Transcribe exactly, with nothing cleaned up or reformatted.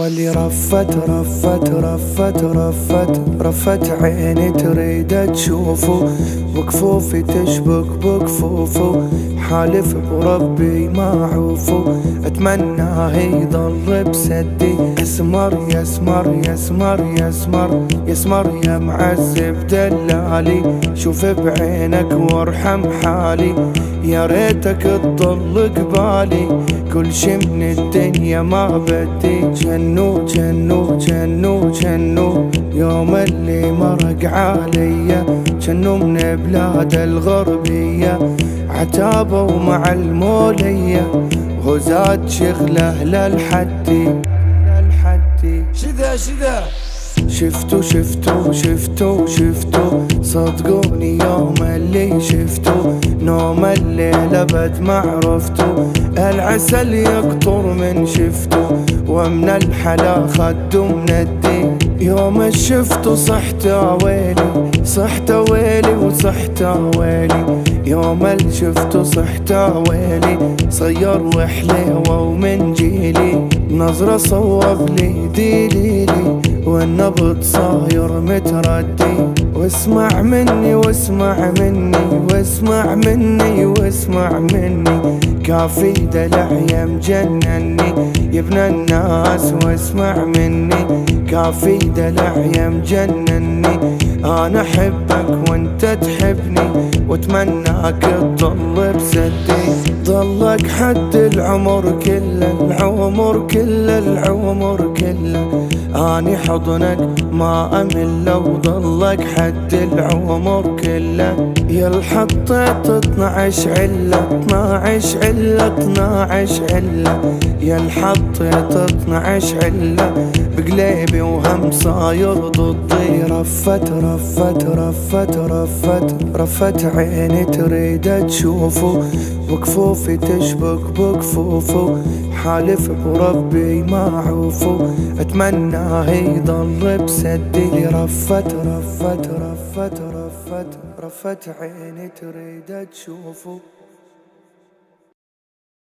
واللي رفت رفت رفت رفت رفت عيني تريد تشوفه، وكفوفي تشبك بكفوفه، حالف بربي ما عوفه، اتمناه يضل بسدي. يسمر يسمر يسمر يسمر يسمر يا معذب دلالي، شوف بعينك وارحم حالي، يا ريتك تضل قبالي، كل شي من الدنيا ما بدي. جنو جنو جنو جنو يوم اللي مرق عليا، جنو من بلاد الغربية، عتابوا مع المولية، وزاد شغله للحدي. شذا شذا شفتو شفتو شفتو شفتو صدقوني يوم اللي شفتو، نوم الليل ابد ما عرفتو، العسل يقطر من شفتو، ومن الحلا خدو من الدين. يوم شفتو صحت ويلي صحت ويلي وصحت ويلي، يوم اللي شفتو صحت ويلي، صير وحليوه ومن جيلي، نظرة صوب لي ديليلي، والنبض صاير متردي. واسمع مني واسمع مني واسمع مني واسمع مني، كافي دلع يا مجنني يا ابن الناس، واسمع مني كافي دلع يا مجنني، انا احبك وانت تحبني، واتمناك تضل بسدي. ضلك حد العمر كله العمر كله العمر كله، اني حضنك ما امل، وضلك حد العمر كله. يا الحطيت اثنعش عله اثنعش عله اثنعش عله، يا الحطيت اثنعش عله، بقليبي وهم صاير ضدي. رفت رفت رفت رفت رفت عيني تريد تشوفه، وكفوفي تشبك بكفوفه، حالف بربي ما عوفه، اتمناه يضل بسدي. رفت رفت رفت رفت رفت عيني تريد تشوفه.